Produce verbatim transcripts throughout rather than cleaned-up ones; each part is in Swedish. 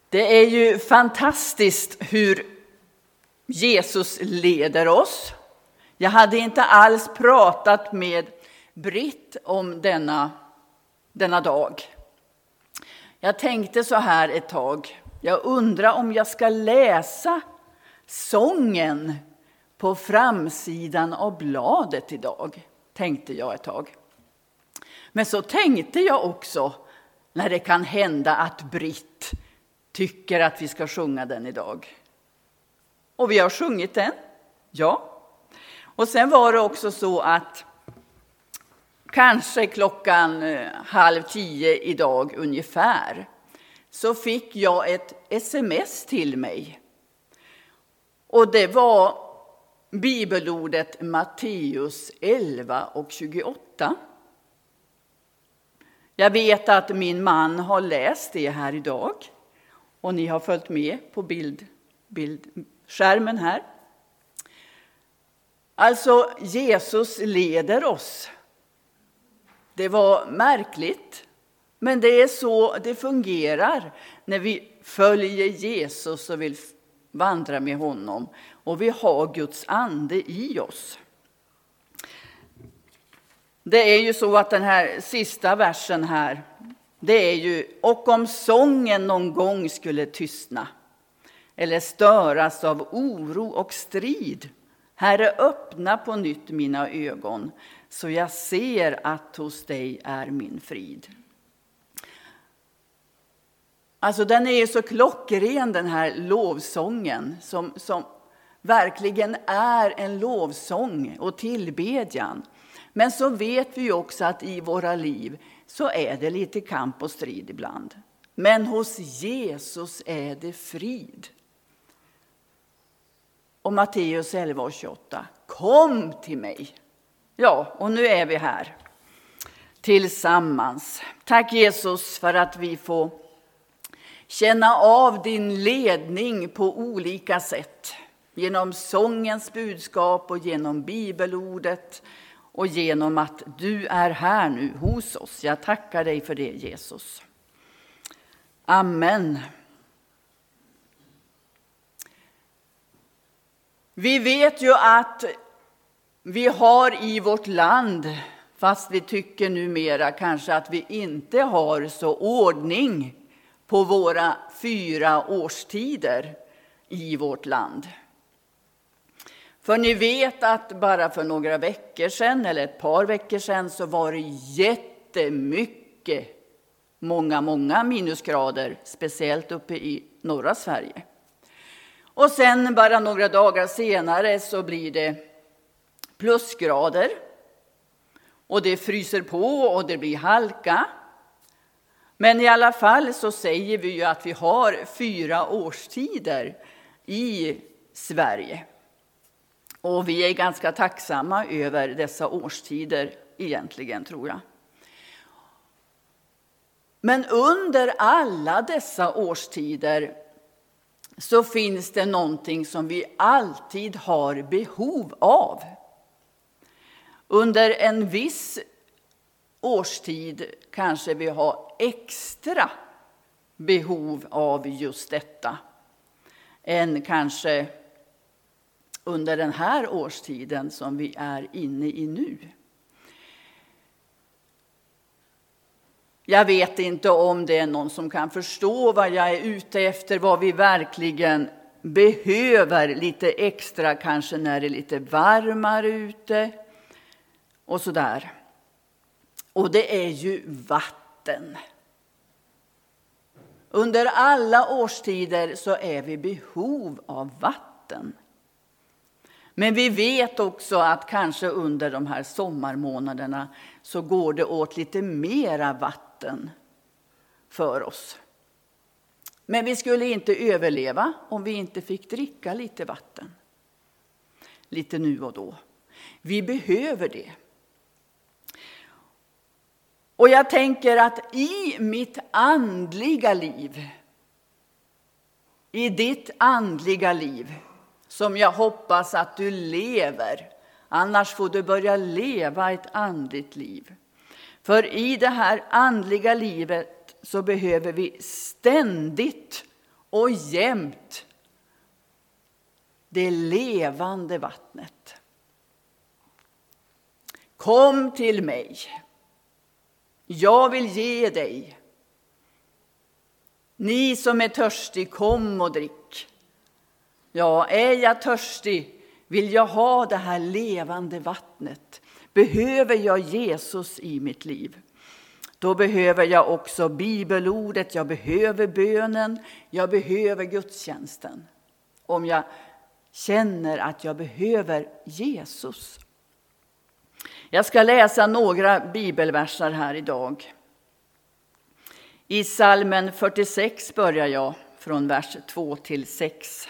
Det är ju fantastiskt hur Jesus leder oss. Jag hade inte alls pratat med Britt om denna, denna dag. Jag tänkte så här ett tag. Jag undrar om jag ska läsa sången på framsidan av bladet idag, tänkte jag ett tag. Men så tänkte jag också, när det kan hända att Britt tycker att vi ska sjunga den idag. Och vi har sjungit den, ja. Och sen var det också så att kanske klockan halv tio idag ungefär så fick jag ett sms till mig. Och det var bibelordet Matteus elva och tjugoåtta. Jag vet att min man har läst det här idag. Och ni har följt med på bild, bildskärmen här. Alltså, Jesus leder oss. Det var märkligt. Men det är så det fungerar när vi följer Jesus och vill vandra med honom. Och vi har Guds ande i oss. Det är ju så att den här sista versen här, det är ju, och om sången någon gång skulle tystna eller störas av oro och strid, Herre, öppna på nytt mina ögon så jag ser att hos dig är min frid. Alltså den är ju så klockren, den här lovsången som, som verkligen är en lovsång och tillbedjan. Men så vet vi också att i våra liv så är det lite kamp och strid ibland. Men hos Jesus är det frid. Och Matteus elva och tjugoåtta. Kom till mig. Ja, och nu är vi här. Tillsammans. Tack Jesus för att vi får känna av din ledning på olika sätt. Genom sångens budskap och genom bibelordet. Och genom att du är här nu hos oss. Jag tackar dig för det, Jesus. Amen. Vi vet ju att vi har i vårt land, fast vi tycker numera kanske att vi inte har så ordning på våra fyra årstider i vårt land. För ni vet att bara för några veckor sedan eller ett par veckor sedan så var det jättemycket, många, många minusgrader, speciellt uppe i norra Sverige. Och sen bara några dagar senare så blir det plusgrader och det fryser på och det blir halka. Men i alla fall så säger vi ju att vi har fyra årstider i Sverige. Och vi är ganska tacksamma över dessa årstider egentligen, tror jag. Men under alla dessa årstider så finns det någonting som vi alltid har behov av. Under en viss årstid kanske vi har extra behov av just detta än kanske under den här årstiden som vi är inne i nu. Jag vet inte om det är någon som kan förstå vad jag är ute efter, vad vi verkligen behöver lite extra, kanske när det är lite varmare ute och sådär. Och det är ju vatten. Under alla årstider så är vi behov av vatten. Men vi vet också att kanske under de här sommarmånaderna så går det åt lite mera vatten för oss. Men vi skulle inte överleva om vi inte fick dricka lite vatten. Lite nu och då. Vi behöver det. Och jag tänker att i mitt andliga liv, i ditt andliga liv, som jag hoppas att du lever. Annars får du börja leva ett andligt liv. För i det här andliga livet så behöver vi ständigt och jämt det levande vattnet. Kom till mig, jag vill ge dig. Ni som är törstig, kom och drick. Ja, är jag törstig vill jag ha det här levande vattnet. Behöver jag Jesus i mitt liv? Då behöver jag också bibelordet, jag behöver bönen, jag behöver gudstjänsten. Om jag känner att jag behöver Jesus. Jag ska läsa några bibelverser här idag. I Psalmen fyrtiosex börjar jag från vers två till sex.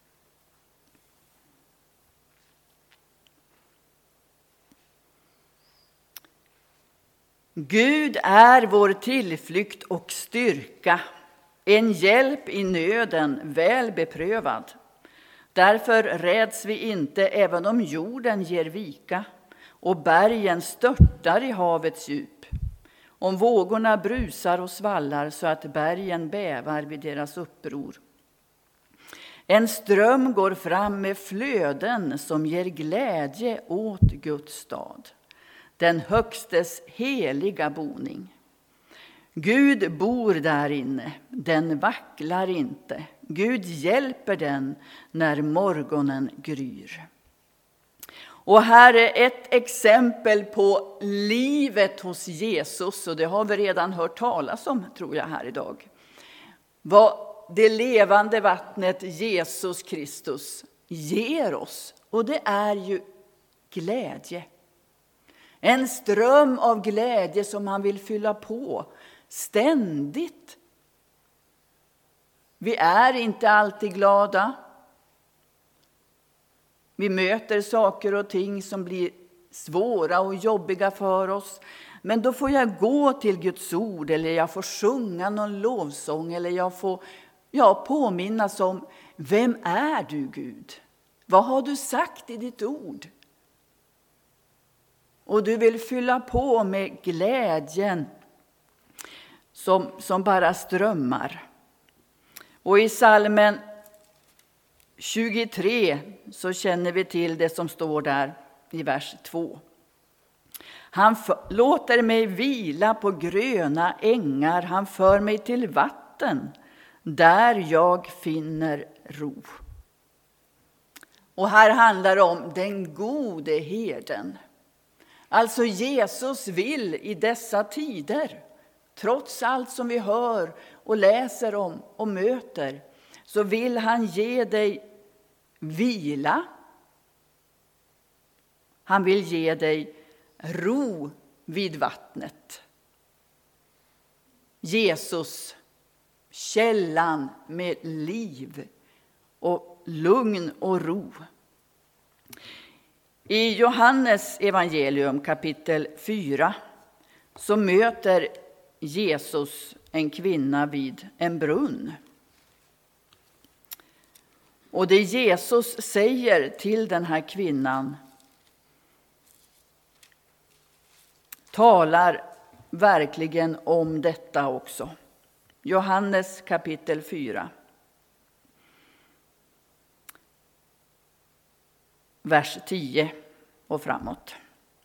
Gud är vår tillflykt och styrka, en hjälp i nöden väl beprövad. Därför räds vi inte även om jorden ger vika och bergen störtar i havets djup. Om vågorna brusar och svallar så att bergen bävar vid deras uppror. En ström går fram med flöden som ger glädje åt Guds stad. Den högstes heliga boning. Gud bor där inne, den vacklar inte. Gud hjälper den när morgonen gryr. Och här är ett exempel på livet hos Jesus, och det har vi redan hört talas om, tror jag, här idag. Vad det levande vattnet Jesus Kristus ger oss, och det är ju glädje. En ström av glädje som han vill fylla på ständigt. Vi är inte alltid glada. Vi möter saker och ting som blir svåra och jobbiga för oss. Men då får jag gå till Guds ord, eller jag får sjunga någon lovsång, eller jag får ja, påminnas om: vem är du, Gud? Vad har du sagt i ditt ord? Och du vill fylla på med glädjen som, som bara strömmar. Och i Psalmen tjugotre så känner vi till det som står där i vers två. Han för, låter mig vila på gröna ängar, han för mig till vatten där jag finner ro. Och här handlar det om den gode herden. Alltså Jesus vill i dessa tider, trots allt som vi hör och läser om och möter, så vill han ge dig vila. Han vill ge dig ro vid vattnet. Jesus, källan med liv och lugn och ro. I Johannes evangelium kapitel fyra så möter Jesus en kvinna vid en brunn. Och det Jesus säger till den här kvinnan talar verkligen om detta också. Johannes kapitel fyra. Vers tio och framåt.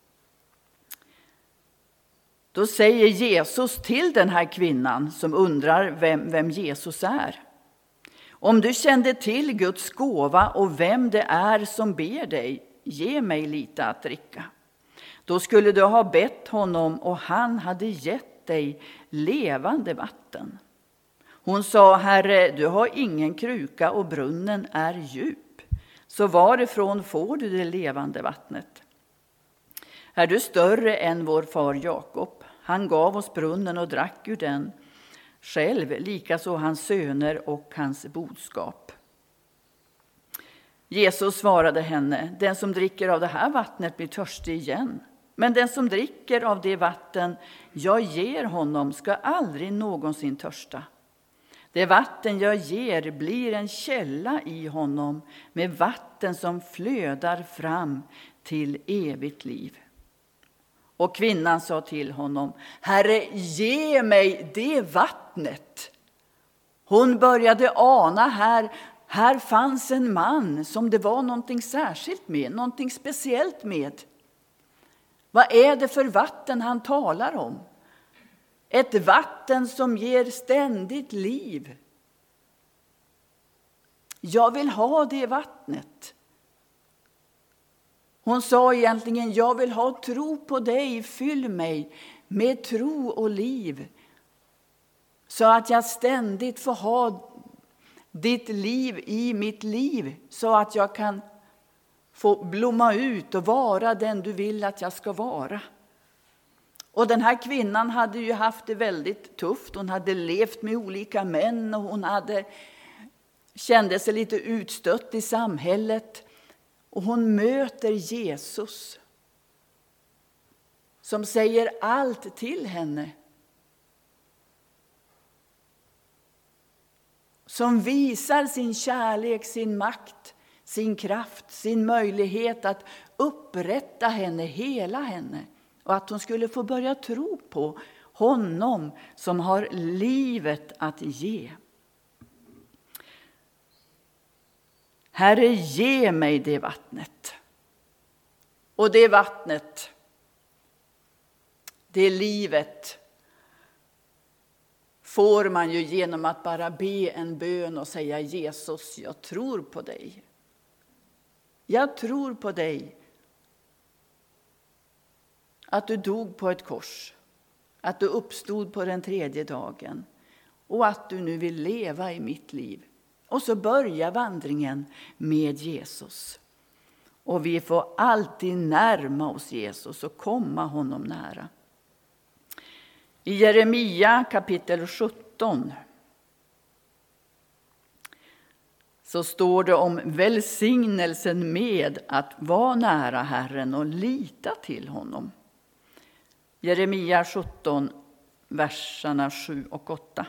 Då säger Jesus till den här kvinnan som undrar vem, vem Jesus är: om du kände till Guds gåva och vem det är som ber dig, ge mig lite att dricka. Då skulle du ha bett honom och han hade gett dig levande vatten. Hon sa: Herre, du har ingen kruka och brunnen är djup. Så varifrån får du det levande vattnet? Är du större än vår far Jakob? Han gav oss brunnen och drack ur den själv, likaså hans söner och hans boskap. Jesus svarade henne: den som dricker av det här vattnet blir törstig igen. Men den som dricker av det vatten jag ger honom ska aldrig någonsin törsta. Det vatten jag ger blir en källa i honom med vatten som flödar fram till evigt liv. Och kvinnan sa till honom: Herre, ge mig det vattnet. Hon började ana här, här fanns en man som det var någonting särskilt med, någonting speciellt med. Vad är det för vatten han talar om? Ett vatten som ger ständigt liv. Jag vill ha det vattnet. Hon sa egentligen, jag vill ha tro på dig, fyll mig med tro och liv. Så att jag ständigt får ha ditt liv i mitt liv. Så att jag kan få blomma ut och vara den du vill att jag ska vara. Och den här kvinnan hade ju haft det väldigt tufft. Hon hade levt med olika män och hon hade, kände sig lite utstött i samhället. Och hon möter Jesus som säger allt till henne. Som visar sin kärlek, sin makt, sin kraft, sin möjlighet att upprätta henne, hela henne. Och att hon skulle få börja tro på honom som har livet att ge. Herre, ge mig det vattnet. Och det vattnet, det livet, får man ju genom att bara be en bön och säga Jesus, jag tror på dig. Jag tror på dig. Att du dog på ett kors. Att du uppstod på den tredje dagen. Och att du nu vill leva i mitt liv. Och så börjar vandringen med Jesus. Och vi får alltid närma oss Jesus och komma honom nära. I Jeremia kapitel sjutton så står det om välsignelsen med att vara nära Herren och lita till honom. Jeremia sjutton, verserna sju och åtta.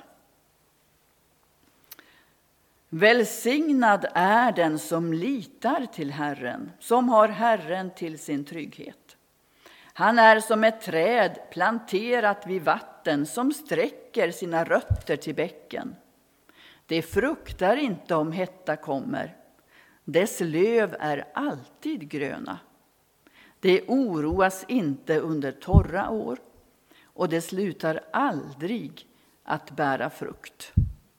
Välsignad är den som litar till Herren, som har Herren till sin trygghet. Han är som ett träd planterat vid vatten som sträcker sina rötter till bäcken. Det fruktar inte om hetta kommer. Dess löv är alltid gröna. Det oroas inte under torra år och det slutar aldrig att bära frukt.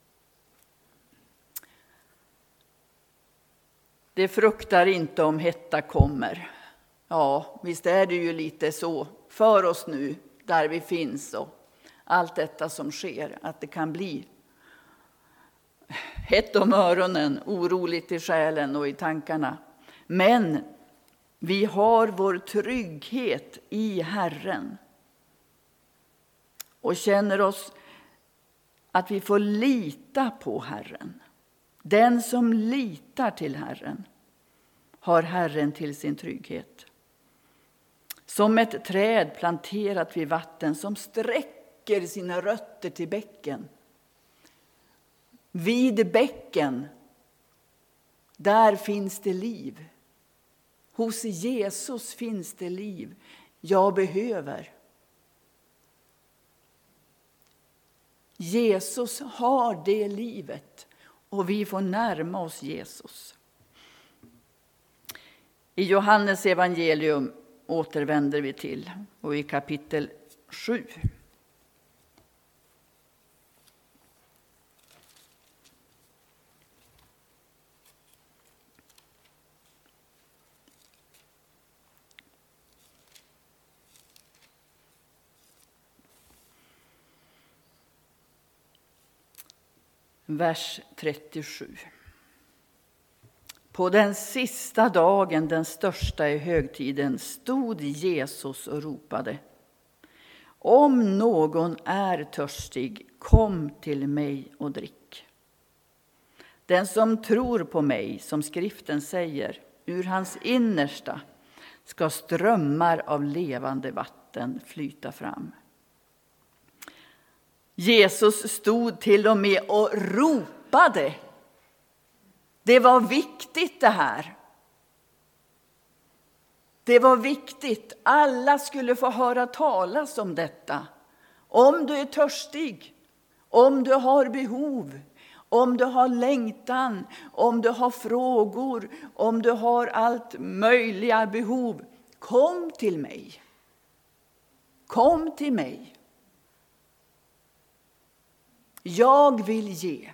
Det fruktar inte om hetta kommer. Ja, visst är det ju lite så för oss nu där vi finns och allt detta som sker, att det kan bli hett om öronen, oroligt i själen och i tankarna. Men vi har vår trygghet i Herren och känner oss att vi får lita på Herren. Den som litar till Herren har Herren till sin trygghet. Som ett träd planterat vid vatten som sträcker sina rötter till bäcken. Vid bäcken, där finns det liv. Hos Jesus finns det liv jag behöver. Jesus har det livet och vi får närma oss Jesus. I Johannes evangelium återvänder vi till och i kapitel sju. Vers trettiosju. På den sista dagen, den största i högtiden, stod Jesus och ropade: om någon är törstig, kom till mig och drick. Den som tror på mig, som skriften säger, ur hans innersta ska strömmar av levande vatten flyta fram. Jesus stod till och med och ropade. Det var viktigt det här. Det var viktigt. Alla skulle få höra talas om detta. Om du är törstig, om du har behov, Om du har längtan, om du har frågor, om du har allt möjliga behov, kom till mig. Kom till mig. Jag vill ge.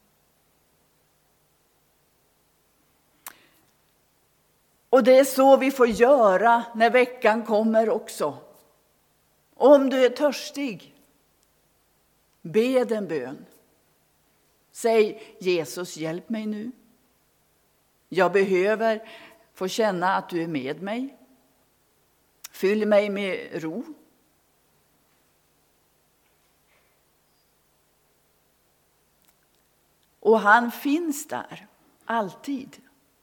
Och det är så vi får göra när veckan kommer också. Om du är törstig, be en bön. Säg: Jesus, hjälp mig nu. Jag behöver få känna att du är med mig. Fyll mig med ro. Och han finns där, alltid.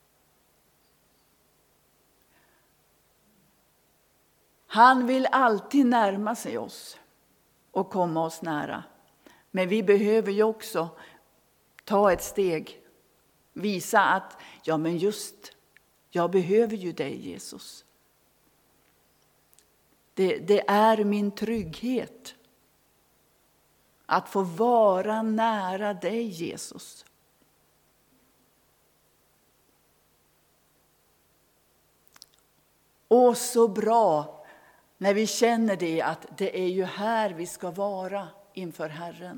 Han vill alltid närma sig oss och komma oss nära. Men vi behöver ju också ta ett steg. Visa att, ja men just, jag behöver ju dig Jesus. Det, det är min trygghet att få vara nära dig Jesus. Och så bra när vi känner det, att det är ju här vi ska vara inför Herren.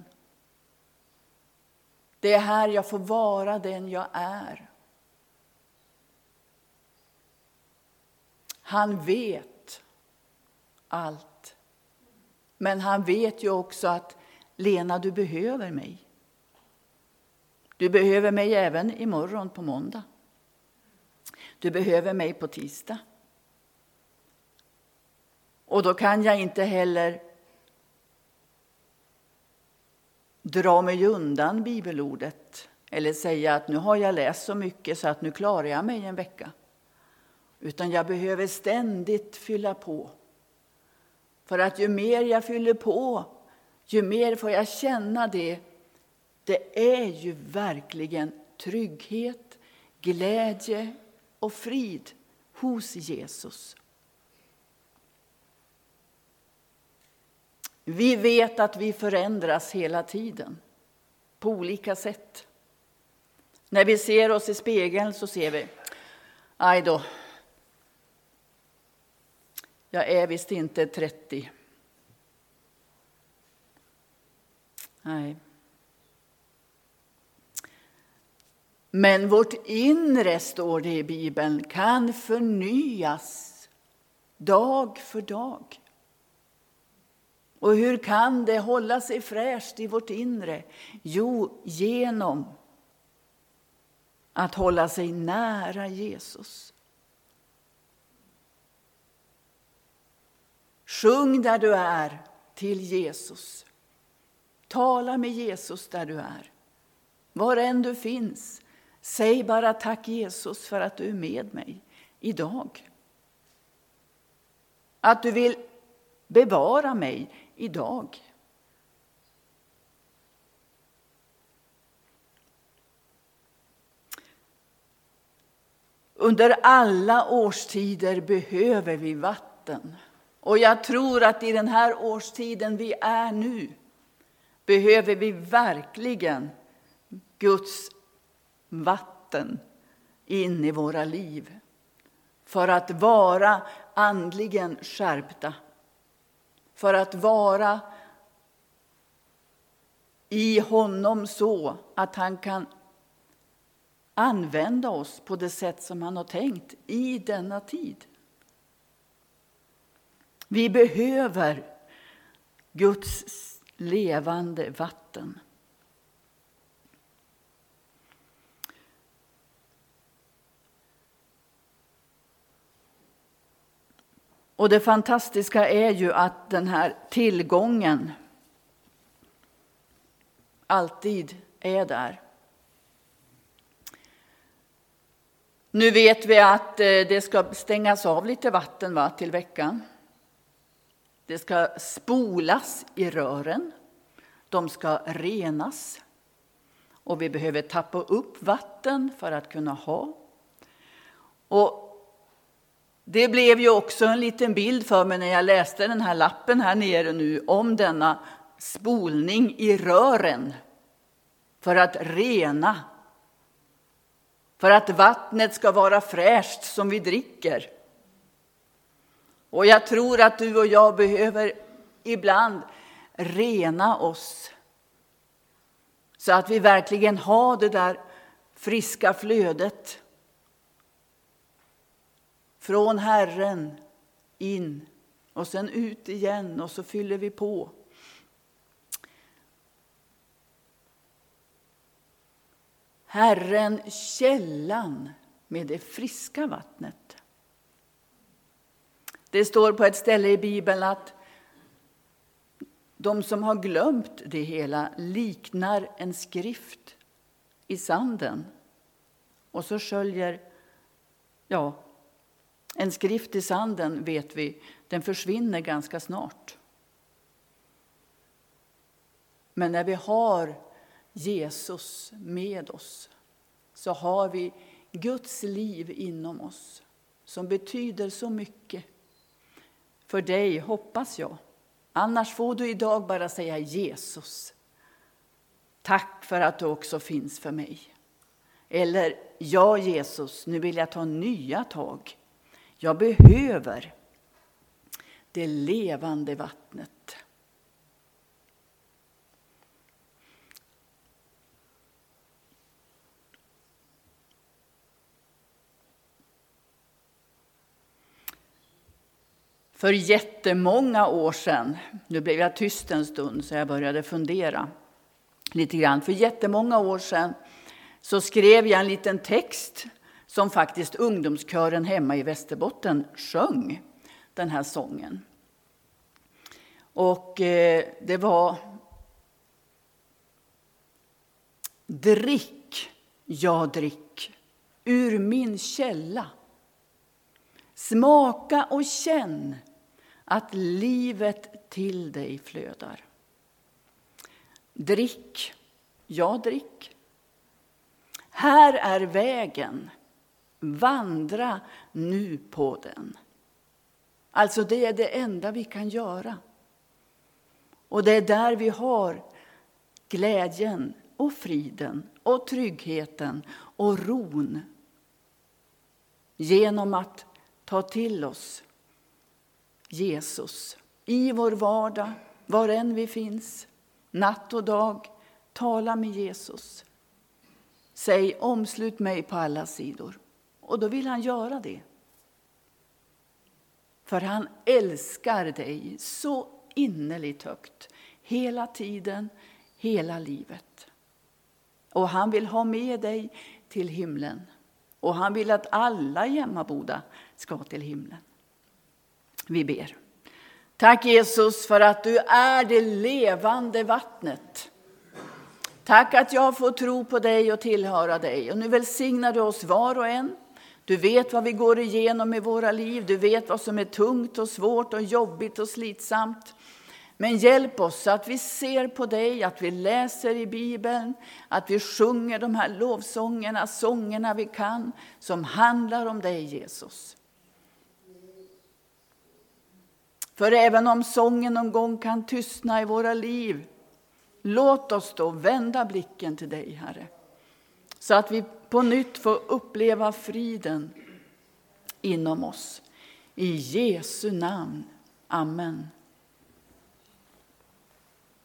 Det är här jag får vara den jag är. Han vet allt. Men han vet ju också att Lena, du behöver mig. Du behöver mig även imorgon på måndag. Du behöver mig på tisdag. Och då kan jag inte heller dra mig undan bibelordet eller säga att nu har jag läst så mycket så att nu klarar jag mig en vecka. Utan jag behöver ständigt fylla på. För att ju mer jag fyller på, ju mer får jag känna det. Det är ju verkligen trygghet, glädje och frid hos Jesus. Vi vet att vi förändras hela tiden på olika sätt. När vi ser oss i spegeln så ser vi, aj då, jag är visst inte trettio. Nej. Men vårt inre, står det i Bibeln, kan förnyas dag för dag. Och hur kan det hålla sig fräscht i vårt inre? Jo, genom att hålla sig nära Jesus. Sjung där du är till Jesus. Tala med Jesus där du är. Var än du finns, säg bara tack Jesus för att du är med mig idag. Att du vill bevara mig idag. Under alla årstider behöver vi vatten. Och jag tror att i den här årstiden vi är nu behöver vi verkligen Guds vatten in i våra liv. För att vara andligen skärpta. För att vara i honom så att han kan använda oss på det sätt som han har tänkt i denna tid. Vi behöver Guds levande vatten. Och det fantastiska är ju att den här tillgången alltid är där. Nu vet vi att det ska stängas av lite vatten va, till veckan. Det ska spolas i rören. De ska renas. Och vi behöver tappa upp vatten för att kunna ha. Och det blev ju också en liten bild för mig när jag läste den här lappen här nere nu om denna spolning i rören. för att rena. För att vattnet ska vara fräscht som vi dricker. Och jag tror att du och jag behöver ibland rena oss. Så att vi verkligen har det där friska flödet. Från Herren in och sen ut igen och så fyller vi på. Herren, källan med det friska vattnet. Det står på ett ställe i Bibeln att de som har glömt det hela liknar en skrift i sanden. Och så sköljer, ja, en skrift i sanden vet vi, den försvinner ganska snart. Men när vi har Jesus med oss så har vi Guds liv inom oss som betyder så mycket. För dig hoppas jag. Annars får du idag bara säga Jesus. Tack för att du också finns för mig. Eller ja Jesus, nu vill jag ta nya tag. Jag behöver det levande vattnet. För jättemånga år sedan, nu blev jag tyst en stund så jag började fundera lite grann. För jättemånga år sedan så skrev jag en liten text som faktiskt ungdomskören hemma i Västerbotten sjöng, den här sången. Och eh, det var: drick, ja drick, ur min källa. Smaka och känn att livet till dig flödar. Drick, ja drick. Här är vägen, vandra nu på den. Alltså det är det enda vi kan göra. Och det är där vi har glädjen och friden och tryggheten och ron. Genom att ta till oss Jesus i vår vardag, var än vi finns, natt och dag. Tala med Jesus. Säg omslut mig på alla sidor. Och då vill han göra det. För han älskar dig så innerligt högt. Hela tiden, hela livet. Och han vill ha med dig till himlen. Och han vill att alla i Emmaboda ska till himlen. Vi ber. Tack Jesus för att du är det levande vattnet. Tack att jag får tro på dig och tillhöra dig. Och nu välsignar du oss var och en. Du vet vad vi går igenom i våra liv. Du vet vad som är tungt och svårt och jobbigt och slitsamt. Men hjälp oss så att vi ser på dig, att vi läser i Bibeln, att vi sjunger de här lovsångerna, sångerna vi kan, som handlar om dig Jesus. För även om sången någon gång kan tystna i våra liv, låt oss då vända blicken till dig, Herre. Så att vi på nytt får uppleva friden inom oss. I Jesu namn. Amen.